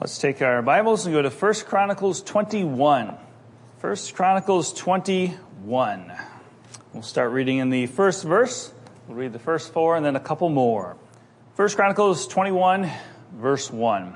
Let's take our Bibles and go to 1 Chronicles 21. 1 Chronicles 21. We'll start reading in the first verse. We'll read the first four and then a couple more. 1 Chronicles 21, verse 1.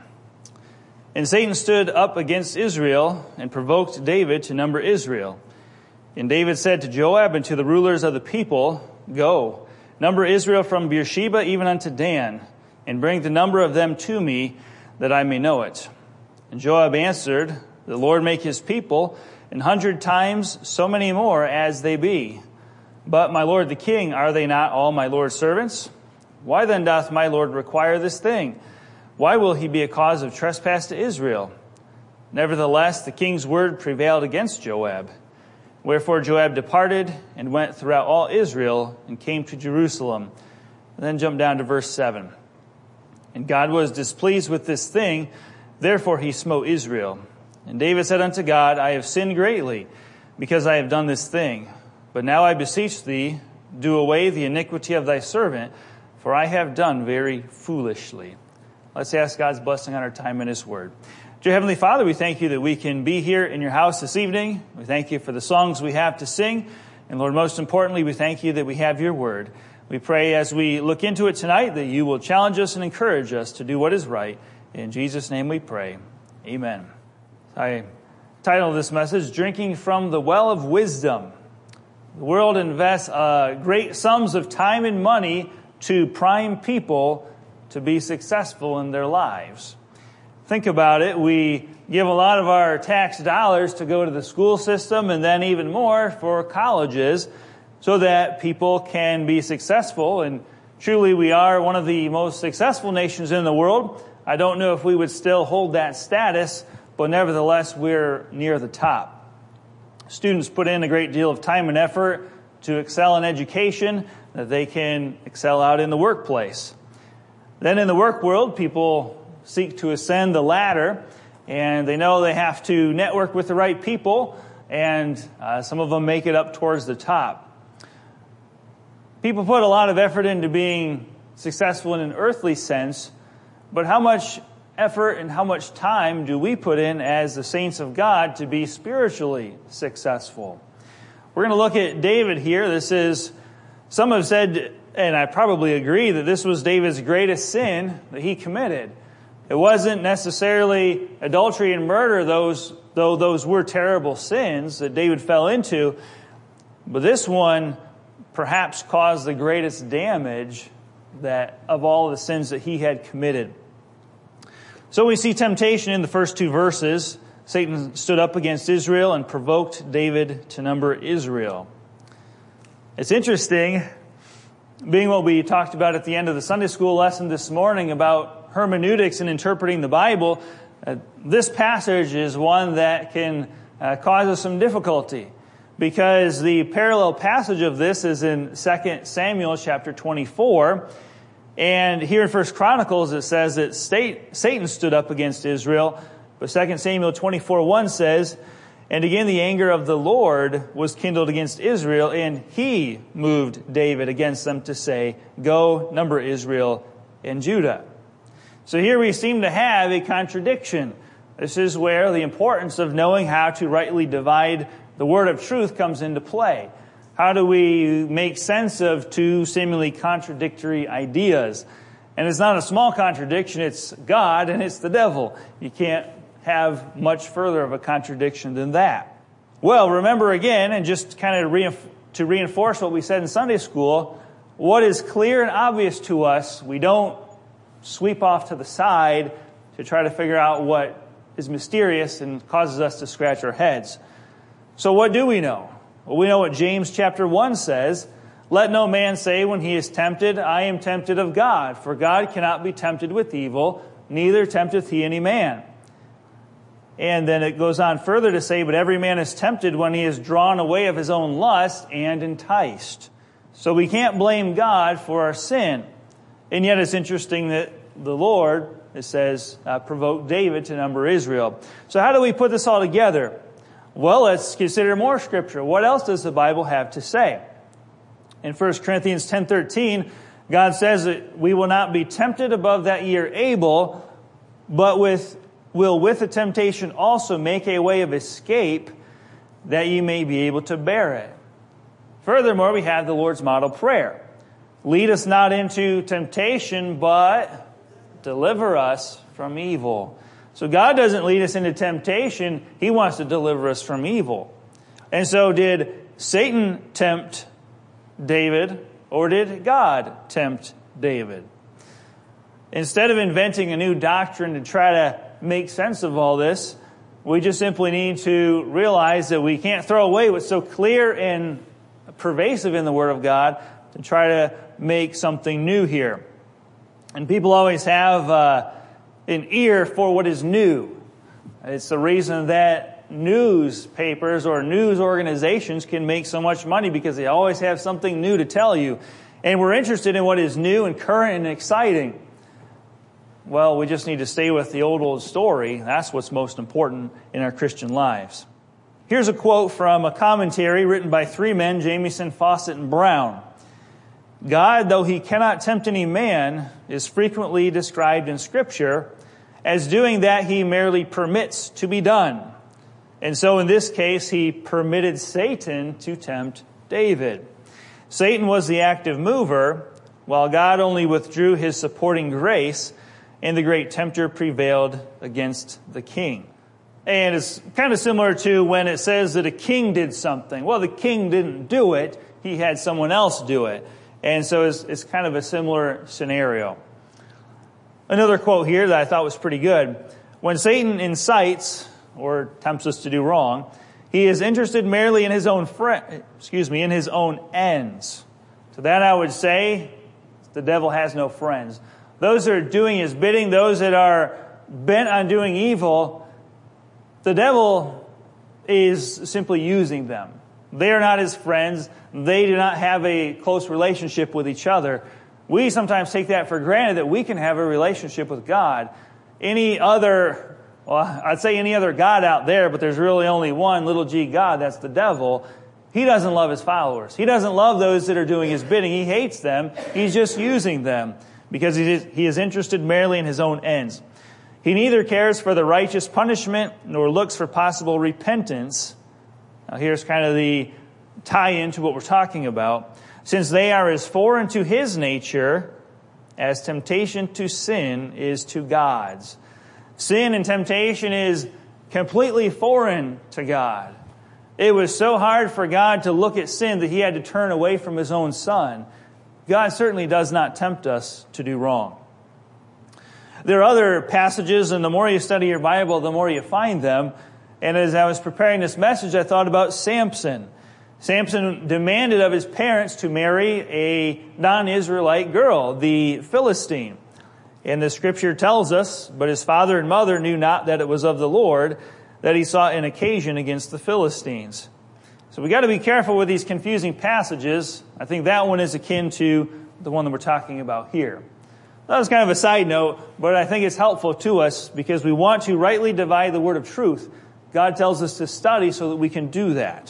And Satan stood up against Israel and provoked David to number Israel. And David said to Joab and to the rulers of the people, Go, number Israel from Beersheba even unto Dan, and bring the number of them to me, that I may know it. And Joab answered, The Lord make his people 100 times so many more as they be. But my lord the king, are they not all my lord's servants? Why then doth my lord require this thing? Why will he be a cause of trespass to Israel? Nevertheless, the king's word prevailed against Joab. Wherefore Joab departed and went throughout all Israel and came to Jerusalem. And then jump down to verse 7. And God was displeased with this thing, therefore he smote Israel. And David said unto God, I have sinned greatly, because I have done this thing. But now I beseech thee, do away the iniquity of thy servant, for I have done very foolishly. Let's ask God's blessing on our time in his word. Dear Heavenly Father, we thank you that we can be here in your house this evening. We thank you for the songs we have to sing. And Lord, most importantly, we thank you that we have your word. We pray as we look into it tonight that you will challenge us and encourage us to do what is right. In Jesus' name we pray. Amen. I titled this message, Drinking from the Well of Wisdom. The world invests great sums of time and money to prime people to be successful in their lives. Think about it. We give a lot of our tax dollars to go to the school system and then even more for colleges, so that people can be successful. And truly we are one of the most successful nations in the world. I don't know if we would still hold that status, but nevertheless we're near the top. Students put in a great deal of time and effort to excel in education, that they can excel out in the workplace. Then in the work world, people seek to ascend the ladder, and they know they have to network with the right people, and some of them make it up towards the top. People put a lot of effort into being successful in an earthly sense, but how much effort and how much time do we put in as the saints of God to be spiritually successful? We're going to look at David here. This is, some have said, and I probably agree, that this was David's greatest sin that he committed. It wasn't necessarily adultery and murder, though those were terrible sins that David fell into, but this one perhaps caused the greatest damage that of all the sins that he had committed. So we see temptation in the first two verses. Satan stood up against Israel and provoked David to number Israel. It's interesting, being what we talked about at the end of the Sunday school lesson this morning about hermeneutics and interpreting the Bible, this passage is one that can cause us some difficulty, because the parallel passage of this is in 2 Samuel chapter 24. And here in 1 Chronicles it says that Satan stood up against Israel. But 2 Samuel 24:1 says, And again the anger of the Lord was kindled against Israel, and he moved David against them to say, Go, number Israel and Judah. So here we seem to have a contradiction. This is where the importance of knowing how to rightly divide the word of truth comes into play. How do we make sense of two seemingly contradictory ideas? And it's not a small contradiction. It's God and it's the devil. You can't have much further of a contradiction than that. Well, remember again, and just kind of to reinforce what we said in Sunday school, what is clear and obvious to us, we don't sweep off to the side to try to figure out what is mysterious and causes us to scratch our heads. So what do we know? Well, we know what James chapter 1 says. Let no man say when he is tempted, I am tempted of God. For God cannot be tempted with evil, neither tempteth he any man. And then it goes on further to say, but every man is tempted when he is drawn away of his own lust and enticed. So we can't blame God for our sin. And yet it's interesting that the Lord, it says, provoked David to number Israel. So how do we put this all together? Well, let's consider more scripture. What else does the Bible have to say? In 1 Corinthians 10:13, God says that we will not be tempted above that ye are able, but with will with the temptation also make a way of escape that you may be able to bear it. Furthermore, we have the Lord's model prayer. Lead us not into temptation, but deliver us from evil. So God doesn't lead us into temptation. He wants to deliver us from evil. And so did Satan tempt David, or did God tempt David? Instead of inventing a new doctrine to try to make sense of all this, we just simply need to realize that we can't throw away what's so clear and pervasive in the Word of God to try to make something new here. And people always have an ear for what is new. It's the reason that newspapers or news organizations can make so much money, because they always have something new to tell you. And we're interested in what is new and current and exciting. Well, we just need to stay with the old story. That's what's most important in our Christian lives. Here's a quote from a commentary written by three men, Jamieson, Fawcett, and Brown. God, though He cannot tempt any man, is frequently described in Scripture as doing that He merely permits to be done. And so in this case, He permitted Satan to tempt David. Satan was the active mover, while God only withdrew His supporting grace, and the great tempter prevailed against the king. And it's kind of similar to when it says that a king did something. Well, the king didn't do it. He had someone else do it. And so it's kind of a similar scenario. Another quote here that I thought was pretty good. When Satan incites or tempts us to do wrong, he is interested merely in his own in his own ends. To that I would say, the devil has no friends. Those that are doing his bidding, those that are bent on doing evil, the devil is simply using them. They are not his friends. They do not have a close relationship with each other. We sometimes take that for granted, that we can have a relationship with God. Any other God out there, but there's really only one, little g God, that's the devil. He doesn't love his followers. He doesn't love those that are doing his bidding. He hates them. He's just using them because he is interested merely in his own ends. He neither cares for the righteous punishment nor looks for possible repentance. Now here's kind of the tie-in to what we're talking about. Since they are as foreign to his nature as temptation to sin is to God's. Sin and temptation is completely foreign to God. It was so hard for God to look at sin that He had to turn away from His own Son. God certainly does not tempt us to do wrong. There are other passages, and the more you study your Bible, the more you find them. And as I was preparing this message, I thought about Samson. Samson demanded of his parents to marry a non-Israelite girl, the Philistine. And the Scripture tells us, but his father and mother knew not that it was of the Lord, that he sought an occasion against the Philistines. So we got to be careful with these confusing passages. I think that one is akin to the one that we're talking about here. That was kind of a side note, but I think it's helpful to us because we want to rightly divide the word of truth. God tells us to study so that we can do that.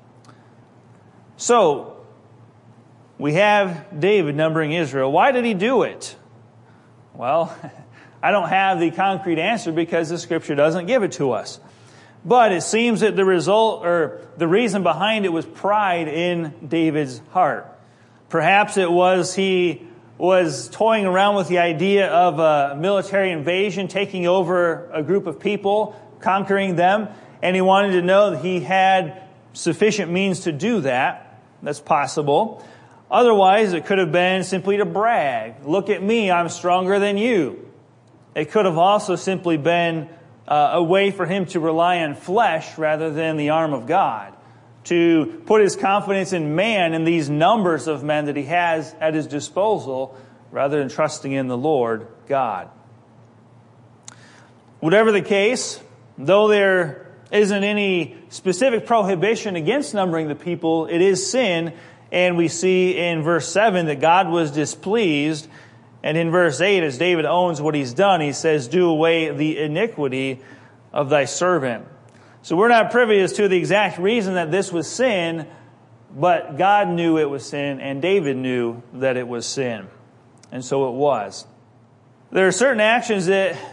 So, we have David numbering Israel. Why did he do it? Well, I don't have the concrete answer because the Scripture doesn't give it to us. But it seems that the result, or the reason behind it, was pride in David's heart. Perhaps it was he was toying around with the idea of a military invasion, taking over a group of people, conquering them, and he wanted to know that he had sufficient means to do that. That's possible. Otherwise, it could have been simply to brag. Look at me, I'm stronger than you. It could have also simply been a way for him to rely on flesh rather than the arm of God, to put his confidence in man and these numbers of men that he has at his disposal rather than trusting in the Lord God. Whatever the case, though there isn't any specific prohibition against numbering the people, it is sin, and we see in verse 7 that God was displeased. And in verse 8, as David owns what he's done, he says, do away the iniquity of thy servant. So we're not privy as to the exact reason that this was sin, but God knew it was sin, and David knew that it was sin. And so it was. There are certain actions that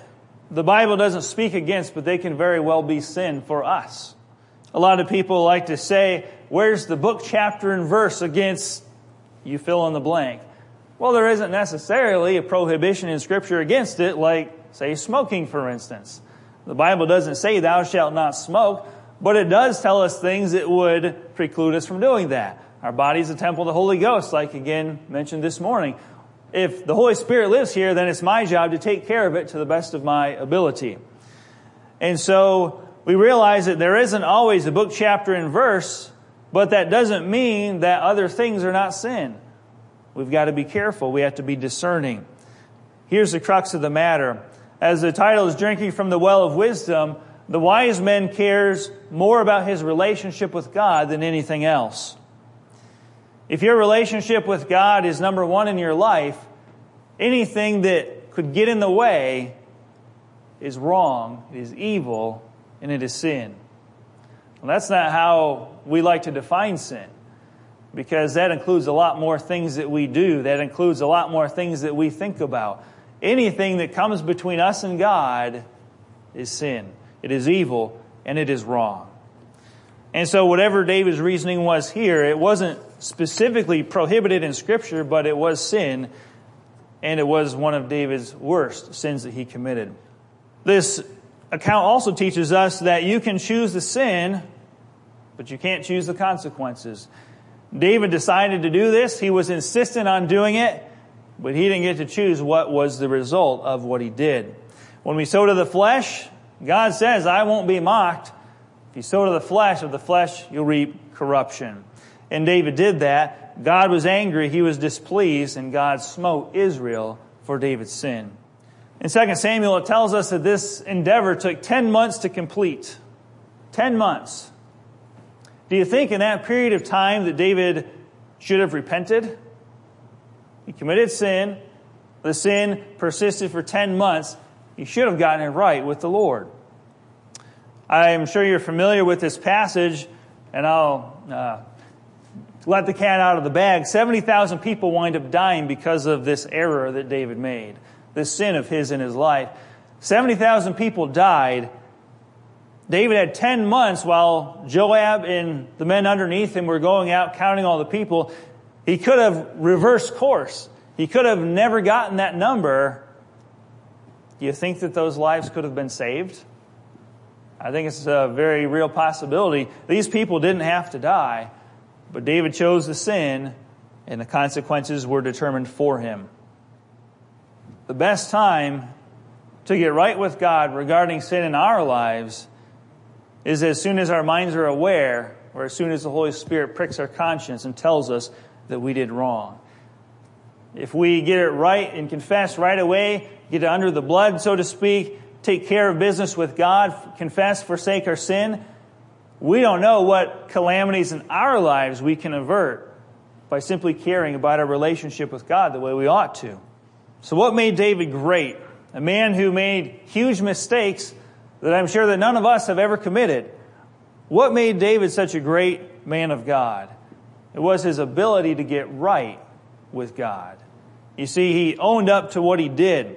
the Bible doesn't speak against, but they can very well be sin for us. A lot of people like to say, where's the book, chapter, and verse against you fill in the blank? Well, there isn't necessarily a prohibition in Scripture against it, like, say, smoking, for instance. The Bible doesn't say thou shalt not smoke, but it does tell us things that would preclude us from doing that. Our body is a temple of the Holy Ghost, like again mentioned this morning. If the Holy Spirit lives here, then it's my job to take care of it to the best of my ability. And so we realize that there isn't always a book, chapter, and verse, but that doesn't mean that other things are not sin. We've got to be careful. We have to be discerning. Here's the crux of the matter. As the title is Drinking from the Well of Wisdom, the wise man cares more about his relationship with God than anything else. If your relationship with God is number one in your life, anything that could get in the way is wrong, it is evil, and it is sin. Well, that's not how we like to define sin, because that includes a lot more things that we do. That includes a lot more things that we think about. Anything that comes between us and God is sin. It is evil, and it is wrong. And so whatever David's reasoning was here, it wasn't specifically prohibited in Scripture, but it was sin, and it was one of David's worst sins that he committed. This account also teaches us that you can choose the sin, but you can't choose the consequences. David decided to do this. He was insistent on doing it, but he didn't get to choose what was the result of what he did. When we sow to the flesh, God says, I won't be mocked. If you sow to the flesh, of the flesh you'll reap corruption. And David did that. God was angry, he was displeased, and God smote Israel for David's sin. In 2 Samuel, it tells us that this endeavor took 10 months to complete. 10 months. Do you think in that period of time that David should have repented? He committed sin. The sin persisted for 10 months. He should have gotten it right with the Lord. I'm sure you're familiar with this passage, and I'll let the cat out of the bag. 70,000 people wind up dying because of this error that David made, this sin of his in his life. 70,000 people died. David had 10 months while Joab and the men underneath him were going out counting all the people. He could have reversed course. He could have never gotten that number. Do you think that those lives could have been saved? I think it's a very real possibility. These people didn't have to die, but David chose the sin, and the consequences were determined for him. The best time to get right with God regarding sin in our lives is as soon as our minds are aware, or as soon as the Holy Spirit pricks our conscience and tells us that we did wrong. If we get it right and confess right away, get it under the blood, so to speak, take care of business with God, confess, forsake our sin, we don't know what calamities in our lives we can avert by simply caring about our relationship with God the way we ought to. So what made David great? A man who made huge mistakes that I'm sure that none of us have ever committed. What made David such a great man of God? It was his ability to get right with God. You see, he owned up to what he did.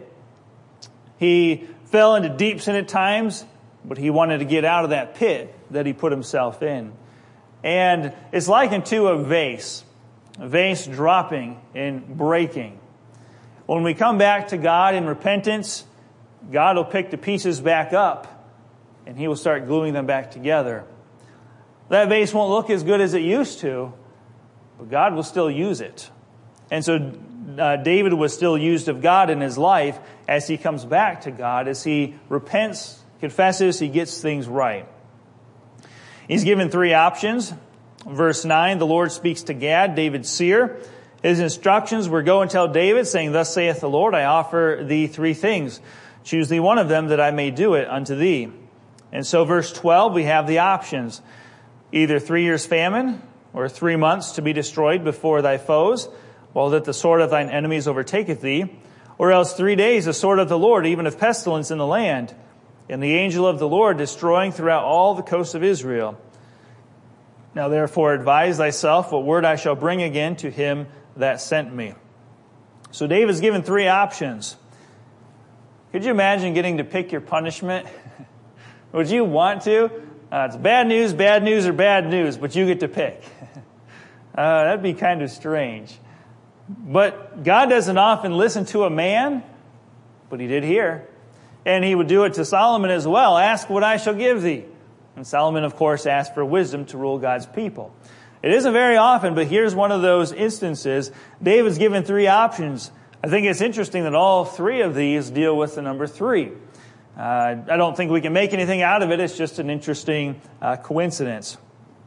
He fell into deep sin at times, but he wanted to get out of that pit that he put himself in. And it's likened to a vase dropping and breaking. When we come back to God in repentance, God will pick the pieces back up, and he will start gluing them back together. That vase won't look as good as it used to, but God will still use it. And so David was still used of God in his life as he comes back to God, as he repents, confesses, he gets things right. He's given 3 options. Verse 9, the Lord speaks to Gad, David's seer. His instructions were, go and tell David, saying, thus saith the Lord, I offer thee 3 things. Choose thee one of them, that I may do it unto thee. And so verse 12, we have the options. Either 3 years famine, or 3 months to be destroyed before thy foes, while that the sword of thine enemies overtaketh thee, or else 3 days the sword of the Lord, even of pestilence in the land, and the angel of the Lord destroying throughout all the coasts of Israel. Now therefore advise thyself what word I shall bring again to him that sent me. So David's given 3 options. Could you imagine getting to pick your punishment? Would you want to? It's bad news, or bad news, but you get to pick. That'd be kind of strange. But God doesn't often listen to a man, but he did here. And he would do it to Solomon as well. Ask what I shall give thee. And Solomon, of course, asked for wisdom to rule God's people. It isn't very often, but here's one of those instances. David's given 3 options. I think it's interesting that all 3 of these deal with the number 3. I don't think we can make anything out of it. It's just an interesting coincidence.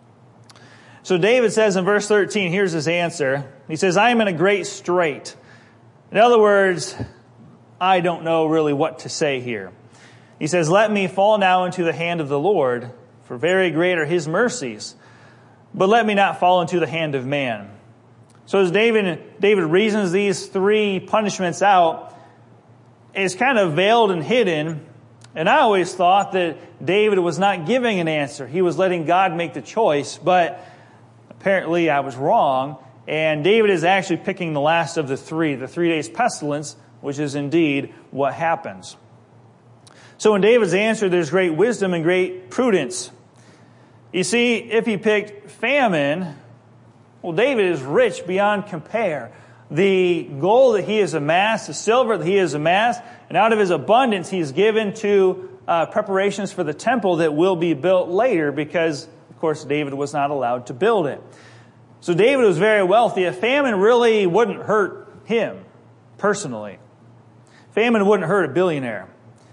So David says in verse 13, here's his answer. He says, I am in a great strait. In other words, I don't know really what to say here. He says, let me fall now into the hand of the Lord, for very great are his mercies. But let me not fall into the hand of man. So as David reasons these 3 punishments out, it's kind of veiled and hidden. And I always thought that David was not giving an answer. He was letting God make the choice. But apparently I was wrong. And David is actually picking the last of the 3 days pestilence, which is indeed what happens. So in David's answer, there's great wisdom and great prudence. You see, if he picked famine, well, David is rich beyond compare. The gold that he has amassed, the silver that he has amassed, and out of his abundance he's given to preparations for the temple that will be built later because, of course, David was not allowed to build it. So David was very wealthy. A famine really wouldn't hurt him personally. Famine wouldn't hurt a billionaire.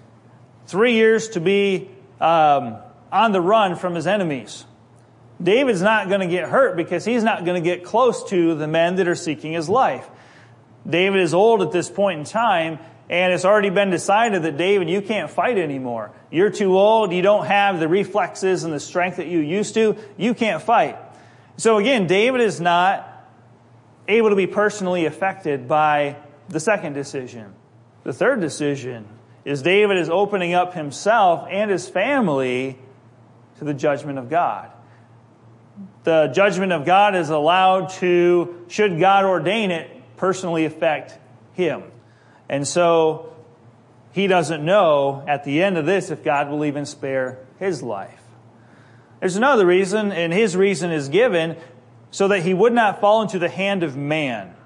3 years to be on the run from his enemies. David's not going to get hurt because he's not going to get close to the men that are seeking his life. David is old at this point in time, and it's already been decided that, David, you can't fight anymore. You're too old. You don't have the reflexes and the strength that you used to. You can't fight. So again, David is not able to be personally affected by the second decision. The third decision is David is opening up himself and his family to the judgment of God. The judgment of God is allowed to, should God ordain it, personally affect him. And so he doesn't know at the end of this if God will even spare his life. There's another reason, and his reason is given so that he would not fall into the hand of man.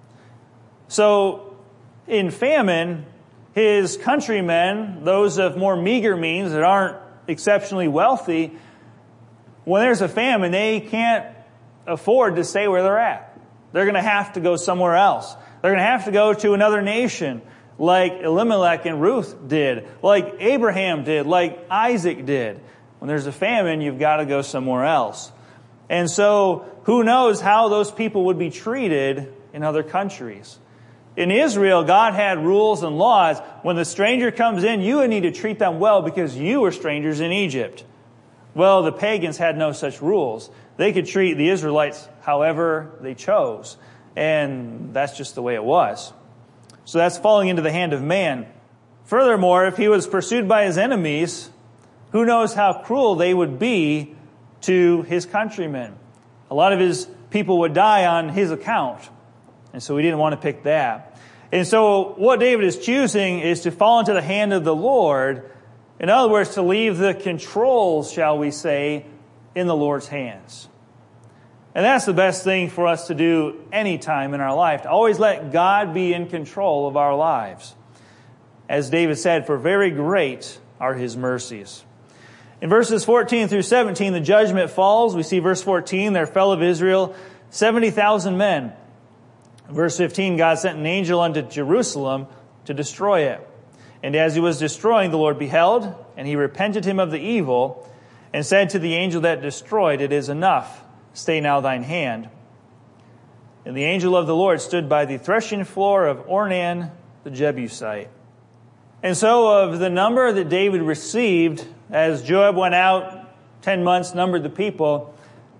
So in famine, his countrymen, those of more meager means that aren't exceptionally wealthy, when there's a famine, they can't afford to stay where they're at. They're going to have to go somewhere else. They're going to have to go to another nation like Elimelech and Ruth did, like Abraham did, like Isaac did. When there's a famine, you've got to go somewhere else. And so who knows how those people would be treated in other countries. In Israel, God had rules and laws. When the stranger comes in, you would need to treat them well because you were strangers in Egypt. Well, the pagans had no such rules. They could treat the Israelites however they chose. And that's just the way it was. So that's falling into the hand of man. Furthermore, if he was pursued by his enemies, who knows how cruel they would be to his countrymen. A lot of his people would die on his account. And so he didn't want to pick that. And so what David is choosing is to fall into the hand of the Lord. In other words, to leave the controls, shall we say, in the Lord's hands. And that's the best thing for us to do any time in our life, to always let God be in control of our lives. As David said, for very great are his mercies. In verses 14 through 17, the judgment falls. We see verse 14, there fell of Israel 70,000 men. Verse 15, God sent an angel unto Jerusalem to destroy it. And as he was destroying, the Lord beheld, and he repented him of the evil, and said to the angel that destroyed, it is enough. Stay now thine hand. And the angel of the Lord stood by the threshing floor of Ornan the Jebusite. And so of the number that David received, as Joab went out, 10 months, numbered the people,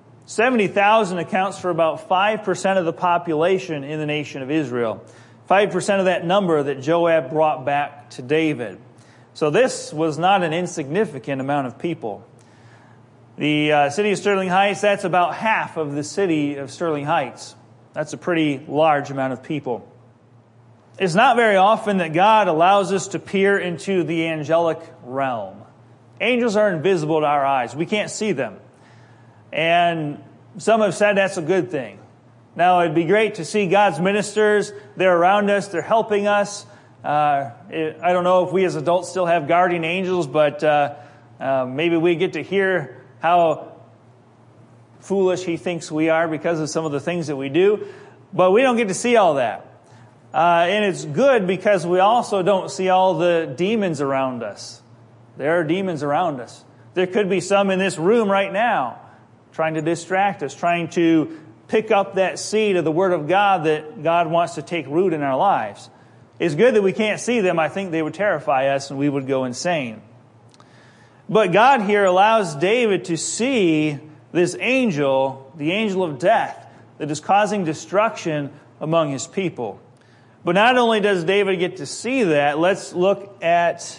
70,000 accounts for about 5% of the population in the nation of Israel. 5% of that number that Joab brought back to David. So this was not an insignificant amount of people. The city of Sterling Heights, that's about half of the city of Sterling Heights. That's a pretty large amount of people. It's not very often that God allows us to peer into the angelic realm. Angels are invisible to our eyes. We can't see them. And some have said that's a good thing. Now, it'd be great to see God's ministers. They're around us. They're helping us. I don't know if we as adults still have guardian angels, but maybe we get to hear how foolish He thinks we are because of some of the things that we do. But we don't get to see all that. And it's good because we also don't see all the demons around us. There are demons around us. There could be some in this room right now trying to distract us, trying to pick up that seed of the Word of God that God wants to take root in our lives. It's good that we can't see them. I think they would terrify us and we would go insane. But God here allows David to see this angel, the angel of death, that is causing destruction among his people. But not only does David get to see that, let's look at,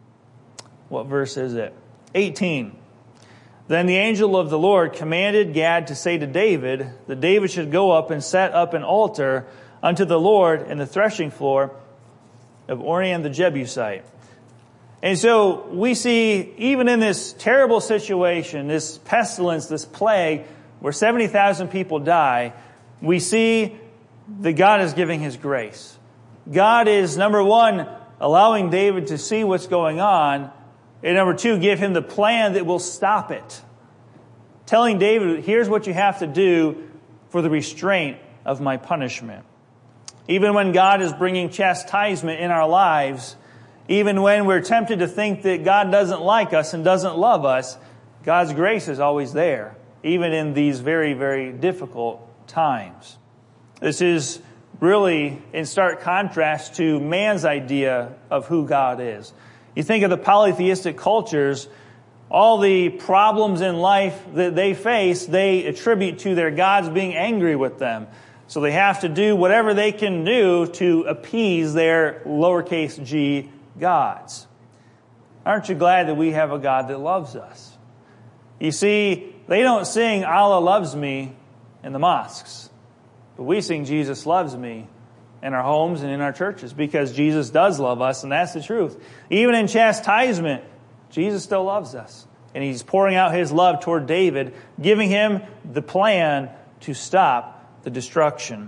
what verse is it? 18. Then the angel of the Lord commanded Gad to say to David that David should go up and set up an altar unto the Lord in the threshing floor of Ornan the Jebusite. And so we see, even in this terrible situation, this pestilence, this plague, where 70,000 people die, we see that God is giving His grace. God is, number one, allowing David to see what's going on, and number two, give him the plan that will stop it. Telling David, here's what you have to do for the restraint of my punishment. Even when God is bringing chastisement in our lives, even when we're tempted to think that God doesn't like us and doesn't love us, God's grace is always there, even in these very, very difficult times. This is really in stark contrast to man's idea of who God is. You think of the polytheistic cultures, all the problems in life that they face, they attribute to their gods being angry with them. So they have to do whatever they can do to appease their lowercase g gods. Aren't you glad that we have a God that loves us? You see, they don't sing Allah loves me in the mosques, but we sing Jesus loves me in our homes and in our churches because Jesus does love us, and that's the truth. Even in chastisement, Jesus still loves us. And He's pouring out His love toward David, giving him the plan to stop the destruction.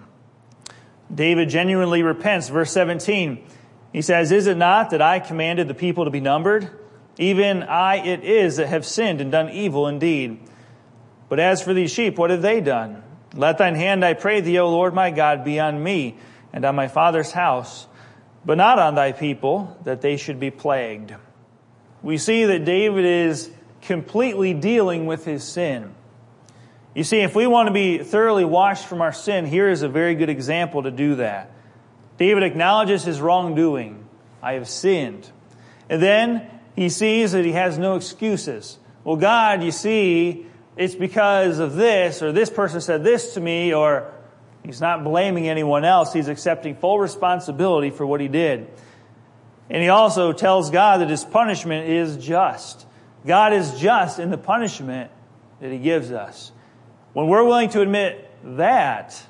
David genuinely repents. Verse 17, he says, "Is it not that I commanded the people to be numbered? Even I it is that have sinned and done evil indeed. But as for these sheep, what have they done? Let thine hand, I pray thee, O Lord my God, be on me and on my father's house, but not on thy people, that they should be plagued." We see that David is completely dealing with his sin. You see, if we want to be thoroughly washed from our sin, here is a very good example to do that. David acknowledges his wrongdoing. I have sinned. And then he sees that he has no excuses. Well, God, you see, it's because of this, or this person said this to me, or he's not blaming anyone else. He's accepting full responsibility for what he did. And he also tells God that his punishment is just. God is just in the punishment that He gives us. When we're willing to admit that,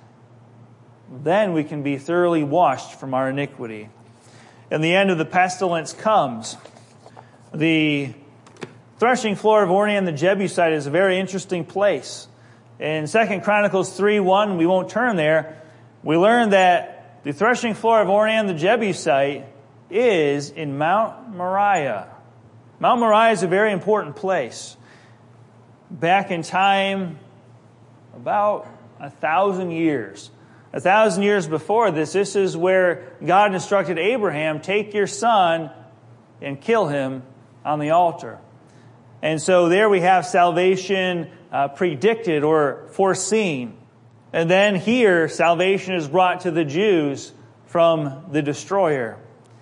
then we can be thoroughly washed from our iniquity. And the end of the pestilence comes. The threshing floor of Ornan the Jebusite is a very interesting place. In 2 Chronicles 3:1, we won't turn there, we learn that the threshing floor of Ornan the Jebusite is in Mount Moriah. Mount Moriah is a very important place. Back in time, about 1,000 years. 1,000 years before this is where God instructed Abraham, take your son and kill him on the altar. And so there we have salvation predicted or foreseen. And then here, salvation is brought to the Jews from the destroyer.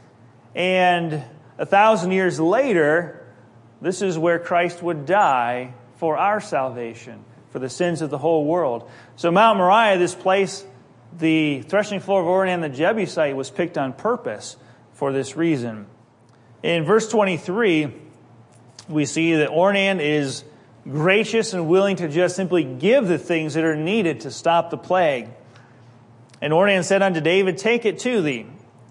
And 1,000 years later, this is where Christ would die for our salvation, for the sins of the whole world. So Mount Moriah, this place, the threshing floor of Ornan the Jebusite, was picked on purpose for this reason. In verse 23, we see that Ornan is gracious and willing to just simply give the things that are needed to stop the plague. And Ornan said unto David, take it to thee.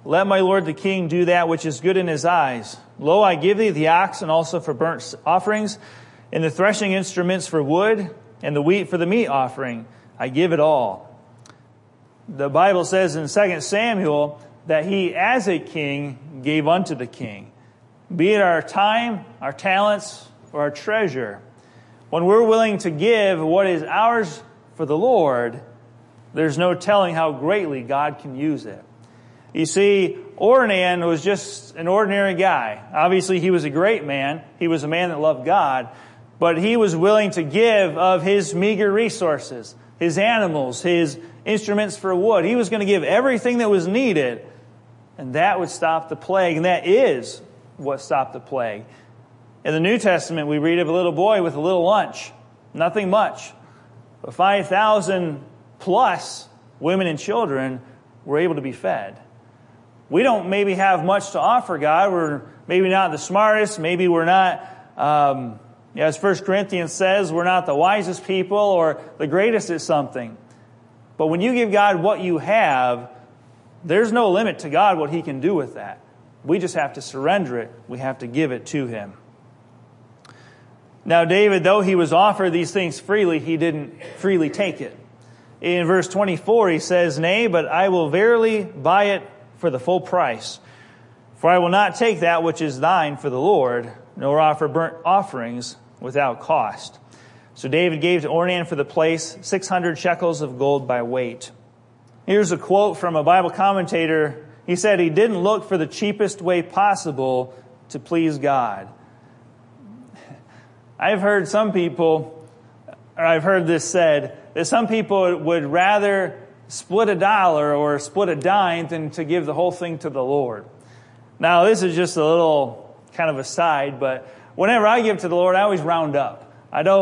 let my lord the king do that which is good in his eyes. Lo, I give thee the oxen also for burnt offerings, and the threshing instruments for wood, and the wheat for the meat offering. I give it all. The Bible says in 2 Samuel that he, as a king, gave unto the king. Be it our time, our talents, or our treasure. When we're willing to give what is ours for the Lord, there's no telling how greatly God can use it. You see, Ornan was just an ordinary guy. Obviously, he was a great man. He was a man that loved God. But he was willing to give of his meager resources, his animals, his instruments for wood. He was going to give everything that was needed, and that would stop the plague. And that is what stopped the plague. In the New Testament, we read of a little boy with a little lunch. Nothing much. But 5,000 plus women and children were able to be fed. We don't maybe have much to offer God. We're maybe not the smartest. Maybe we're not, as 1 Corinthians says, we're not the wisest people or the greatest at something. But when you give God what you have, there's no limit to God what He can do with that. We just have to surrender it. We have to give it to Him. Now, David, though he was offered these things freely, he didn't freely take it. In verse 24, he says, Nay, but I will verily buy it for the full price. For I will not take that which is thine for the Lord, nor offer burnt offerings without cost. So David gave to Ornan for the place 600 shekels of gold by weight. Here's a quote from a Bible commentator. He said he didn't look for the cheapest way possible to please God. I've heard some people, or I've heard this said, that some people would rather split $1 or split a dime than to give the whole thing to the Lord. Now, this is just a little kind of aside, but whenever I give to the Lord, I always round up.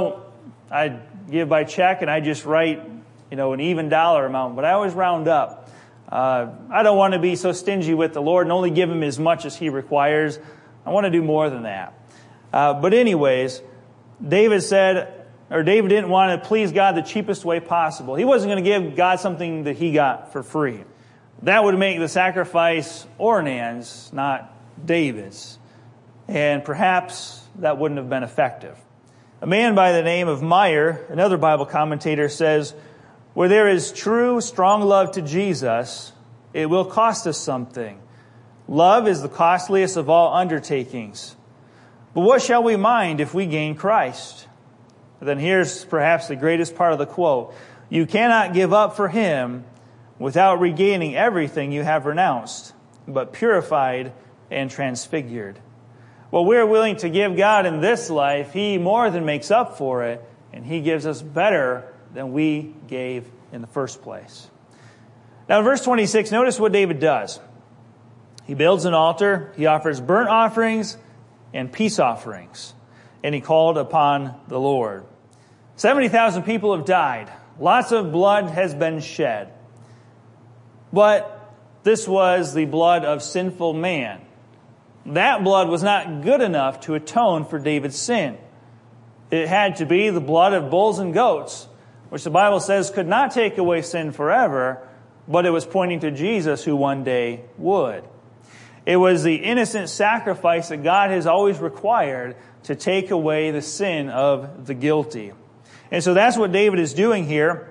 I give by check and I just write, an even dollar amount, but I always round up. I don't want to be so stingy with the Lord and only give Him as much as He requires. I want to do more than that. But anyways, David didn't want to please God the cheapest way possible. He wasn't going to give God something that he got for free. That would make the sacrifice Ornan's, not David's. And perhaps that wouldn't have been effective. A man by the name of Meyer, another Bible commentator, says, where there is true, strong love to Jesus, it will cost us something. Love is the costliest of all undertakings. But what shall we mind if we gain Christ? Then here's perhaps the greatest part of the quote. You cannot give up for Him without regaining everything you have renounced, but purified and transfigured. What we're willing to give God in this life, He more than makes up for it, and He gives us better than we gave in the first place. Now in verse 26, notice what David does. He builds an altar, he offers burnt offerings and peace offerings, and he called upon the Lord. 70,000 people have died. Lots of blood has been shed. But this was the blood of sinful man. That blood was not good enough to atone for David's sin. It had to be the blood of bulls and goats, which the Bible says could not take away sin forever, but it was pointing to Jesus who one day would. It was the innocent sacrifice that God has always required to take away the sin of the guilty. And so that's what David is doing here.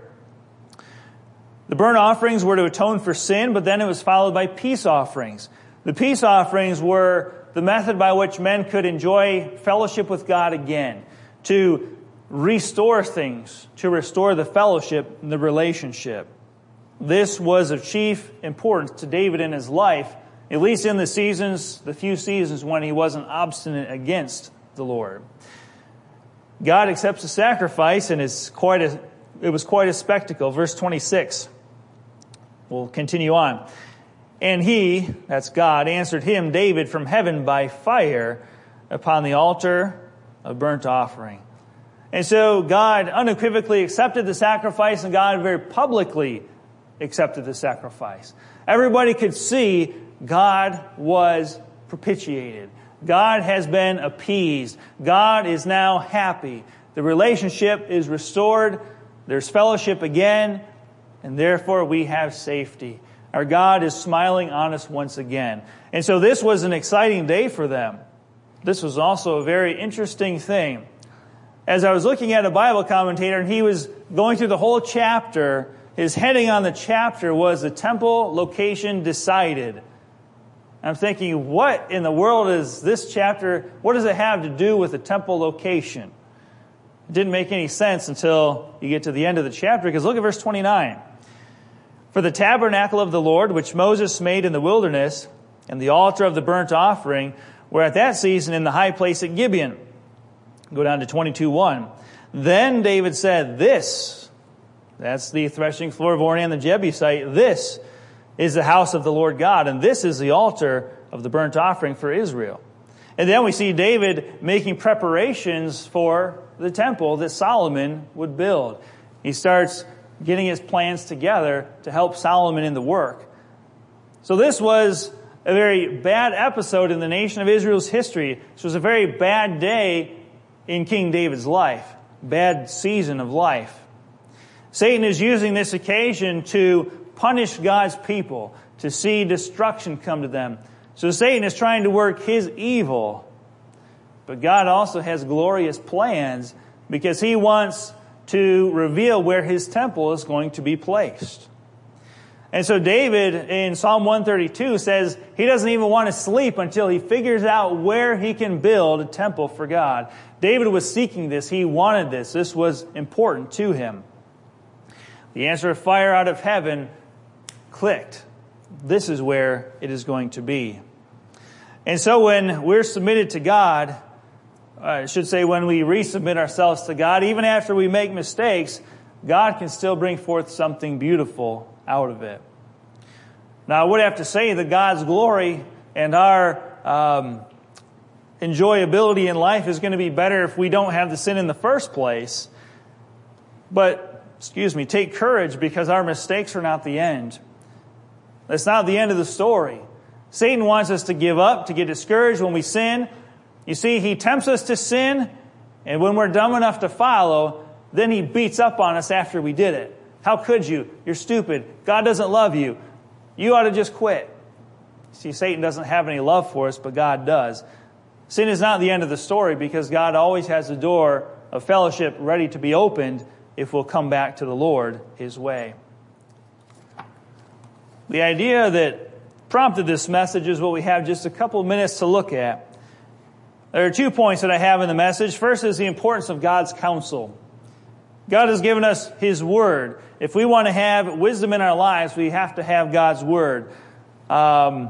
The burnt offerings were to atone for sin, but then it was followed by peace offerings. The peace offerings were the method by which men could enjoy fellowship with God again, to restore things, to restore the fellowship and the relationship. This was of chief importance to David in his life, at least in the few seasons when he wasn't obstinate against the Lord. God accepts the sacrifice, and it was quite a spectacle. Verse 26. We'll continue on. And He, that's God, answered him, David, from heaven by fire upon the altar of burnt offering. And so God unequivocally accepted the sacrifice, and God very publicly accepted the sacrifice. Everybody could see God was propitiated. God has been appeased. God is now happy. The relationship is restored. There's fellowship again, and therefore we have safety. Our God is smiling on us once again. And so this was an exciting day for them. This was also a very interesting thing. As I was looking at a Bible commentator, and he was going through the whole chapter, his heading on the chapter was the temple location decided. I'm thinking, what in the world is this chapter, what does it have to do with the temple location? It didn't make any sense until you get to the end of the chapter, because look at verse 29. For the tabernacle of the Lord, which Moses made in the wilderness, and the altar of the burnt offering, were at that season in the high place at Gibeon. Go down to 22:1. Then David said, this, that's the threshing floor of Ornan the Jebusite, this is the house of the Lord God, and this is the altar of the burnt offering for Israel. And then we see David making preparations for the temple that Solomon would build. He starts getting his plans together to help Solomon in the work. So this was a very bad episode in the nation of Israel's history. This was a very bad day in King David's life, bad season of life. Satan is using this occasion to punish God's people, to see destruction come to them. So Satan is trying to work his evil. But God also has glorious plans because he wants to reveal where his temple is going to be placed. And so David in Psalm 132 says he doesn't even want to sleep until he figures out where he can build a temple for God. David was seeking this. He wanted this. This was important to him. The answer of fire out of heaven clicked. This is where it is going to be. And so when we're submitted to God, I should say when we resubmit ourselves to God, even after we make mistakes, God can still bring forth something beautiful out of it. Now, I would have to say that God's glory and our enjoyability in life is going to be better if we don't have the sin in the first place. But, take courage, because our mistakes are not the end. That's not the end of the story. Satan wants us to give up, to get discouraged when we sin. You see, he tempts us to sin, and when we're dumb enough to follow, then he beats up on us after we did it. How could you? You're stupid. God doesn't love you. You ought to just quit. See, Satan doesn't have any love for us, but God does. Sin is not the end of the story, because God always has the door of fellowship ready to be opened if we'll come back to the Lord His way. The idea that prompted this message is what we have just a couple of minutes to look at. There are 2 points that I have in the message. First is the importance of God's counsel. God has given us His Word. If we want to have wisdom in our lives, we have to have God's Word. Psalm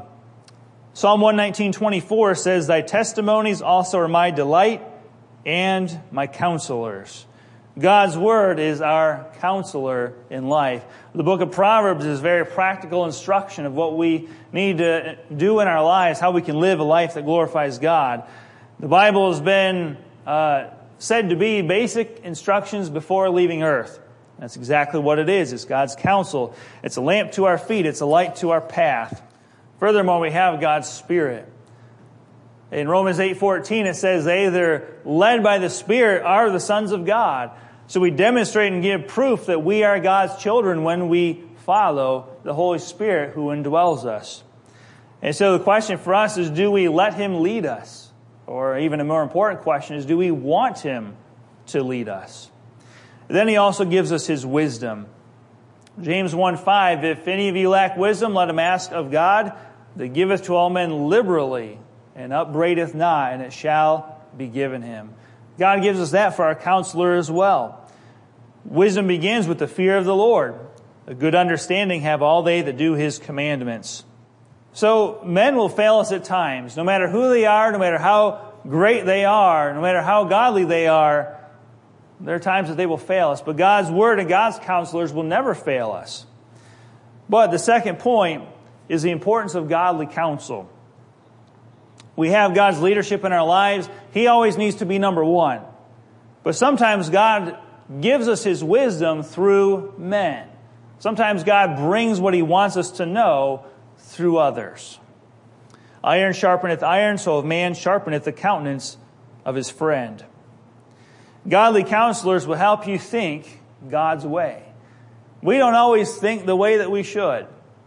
119:24 says, Thy testimonies also are my delight and my counselors. God's Word is our counselor in life. The book of Proverbs is very practical instruction of what we need to do in our lives, how we can live a life that glorifies God. The Bible has been said to be basic instructions before leaving earth. That's exactly what it is. It's God's counsel. It's a lamp to our feet. It's a light to our path. Furthermore, we have God's Spirit. In Romans 8:14, it says, they that are led by the Spirit are the sons of God. So we demonstrate and give proof that we are God's children when we follow the Holy Spirit who indwells us. And so the question for us is, do we let Him lead us? Or even a more important question is, do we want Him to lead us? Then He also gives us His wisdom. James 1:5, if any of you lack wisdom, let him ask of God, that giveth to all men liberally, and upbraideth not, and it shall be given him. God gives us that for our counselor as well. Wisdom begins with the fear of the Lord. A good understanding have all they that do His commandments. So men will fail us at times. No matter who they are, no matter how great they are, no matter how godly they are, there are times that they will fail us. But God's Word and God's counselors will never fail us. But the second point is the importance of godly counsel. We have God's leadership in our lives. He always needs to be number one. But sometimes God gives us His wisdom through men. Sometimes God brings what He wants us to know through others. Iron sharpeneth iron, so a man sharpeneth the countenance of his friend. Godly counselors will help you think God's way. We don't always think the way that we should.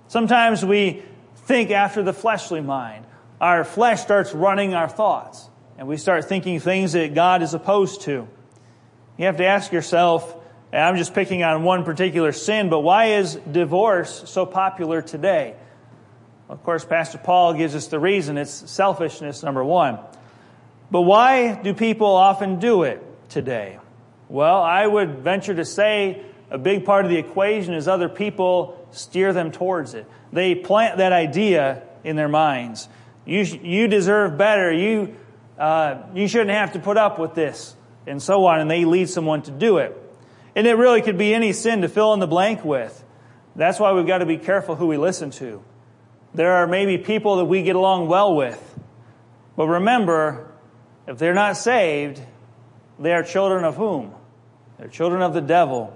Sometimes we think after the fleshly mind. Our flesh starts running our thoughts, and we start thinking things that God is opposed to. You have to ask yourself, and I'm just picking on one particular sin, but why is divorce so popular today? Of course, Pastor Paul gives us the reason. It's selfishness, number one. But why do people often do it today? Well, I would venture to say a big part of the equation is other people steer them towards it. They plant that idea in their minds. You deserve better. You shouldn't have to put up with this, and so on. And they lead someone to do it. And it really could be any sin to fill in the blank with. That's why we've got to be careful who we listen to. There are maybe people that we get along well with. But remember, if they're not saved, they are children of whom? They're children of the devil.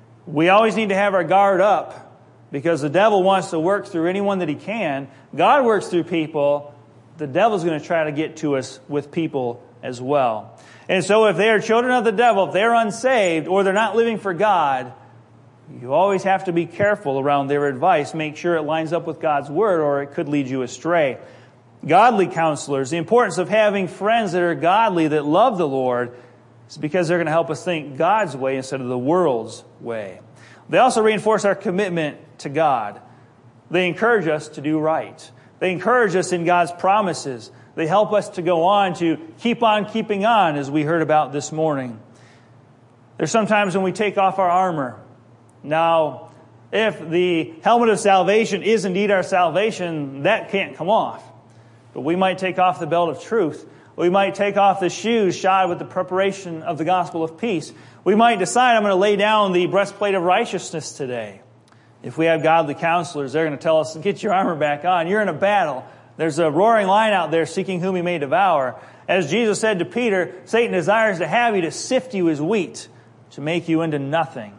We always need to have our guard up, because the devil wants to work through anyone that he can. God works through people. The devil's going to try to get to us with people as well. And so if they are children of the devil, if they're unsaved, or they're not living for God, you always have to be careful around their advice. Make sure it lines up with God's Word, or it could lead you astray. Godly counselors, the importance of having friends that are godly, that love the Lord, is because they're going to help us think God's way instead of the world's way. They also reinforce our commitment to God. They encourage us to do right. They encourage us in God's promises. They help us to go on, to keep on keeping on, as we heard about this morning. There's sometimes when we take off our armor. Now, if the helmet of salvation is indeed our salvation, that can't come off. But we might take off the belt of truth. We might take off the shoes shod with the preparation of the gospel of peace. We might decide, I'm going to lay down the breastplate of righteousness today. If we have godly counselors, they're going to tell us, get your armor back on. You're in a battle. There's a roaring lion out there seeking whom he may devour. As Jesus said to Peter, Satan desires to have you, to sift you as wheat, to make you into nothing.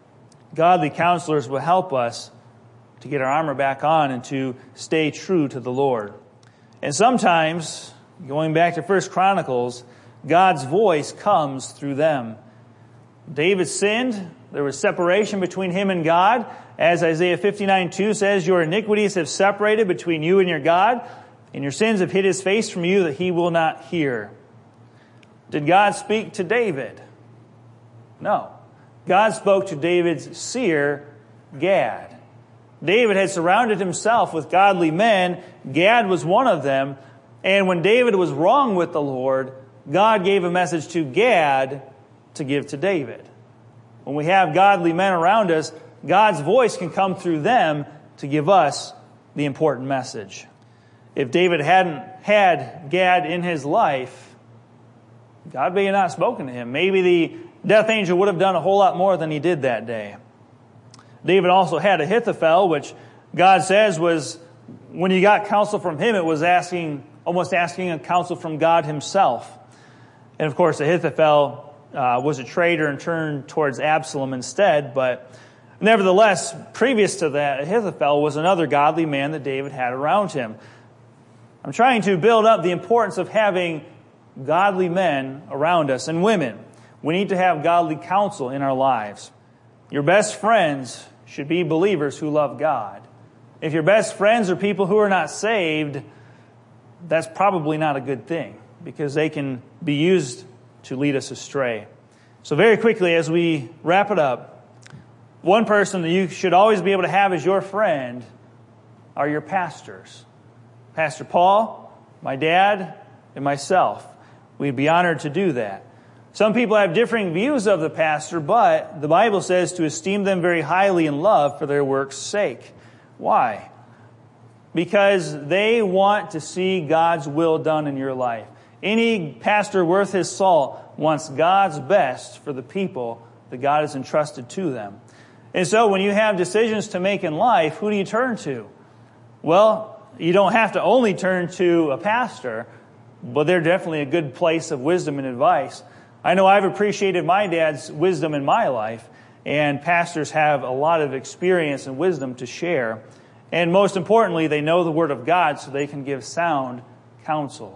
Godly counselors will help us to get our armor back on and to stay true to the Lord. And sometimes, going back to 1 Chronicles, God's voice comes through them. David sinned. There was separation between him and God. As Isaiah 59:2 says, your iniquities have separated between you and your God, and your sins have hid his face from you that he will not hear. Did God speak to David? No. God spoke to David's seer, Gad. David had surrounded himself with godly men. Gad was one of them. And when David was wrong with the Lord, God gave a message to Gad to give to David. When we have godly men around us, God's voice can come through them to give us the important message. If David hadn't had Gad in his life, God may have not spoken to him. Maybe the death angel would have done a whole lot more than he did that day. David also had Ahithophel, which God says was, when you got counsel from him, it was almost asking a counsel from God himself. And of course, Ahithophel was a traitor and turned towards Absalom instead. But nevertheless, previous to that, Ahithophel was another godly man that David had around him. I'm trying to build up the importance of having godly men around us and women. We need to have godly counsel in our lives. Your best friends should be believers who love God. If your best friends are people who are not saved, that's probably not a good thing, because they can be used to lead us astray. So very quickly, as we wrap it up, one person that you should always be able to have as your friend are your pastors. Pastor Paul, my dad, and myself. We'd be honored to do that. Some people have differing views of the pastor, but the Bible says to esteem them very highly in love for their work's sake. Why? Because they want to see God's will done in your life. Any pastor worth his salt wants God's best for the people that God has entrusted to them. And so when you have decisions to make in life, who do you turn to? Well, you don't have to only turn to a pastor, but they're definitely a good place of wisdom and advice. I know I've appreciated my dad's wisdom in my life, and pastors have a lot of experience and wisdom to share. And most importantly, they know the Word of God so they can give sound counsel.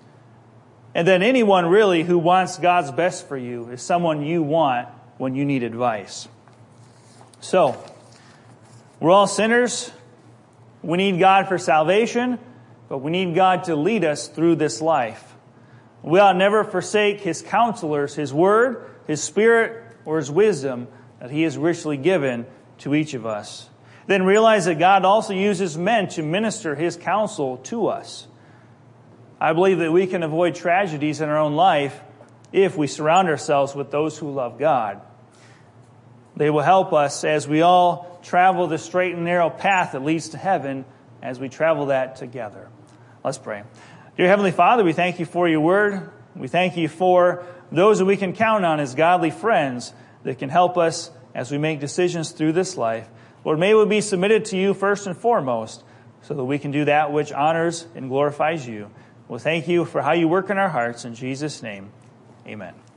And then anyone really who wants God's best for you is someone you want when you need advice. So, we're all sinners. We need God for salvation, but we need God to lead us through this life. We ought never forsake His counselors, His Word, His Spirit, or His wisdom that He has richly given to each of us. Then realize that God also uses men to minister His counsel to us. I believe that we can avoid tragedies in our own life if we surround ourselves with those who love God. They will help us as we all travel the straight and narrow path that leads to heaven as we travel that together. Let's pray. Dear Heavenly Father, we thank You for Your Word. We thank You for those that we can count on as godly friends that can help us as we make decisions through this life. Lord, may we be submitted to You first and foremost so that we can do that which honors and glorifies You. Well, thank You for how You work in our hearts. In Jesus' name, amen.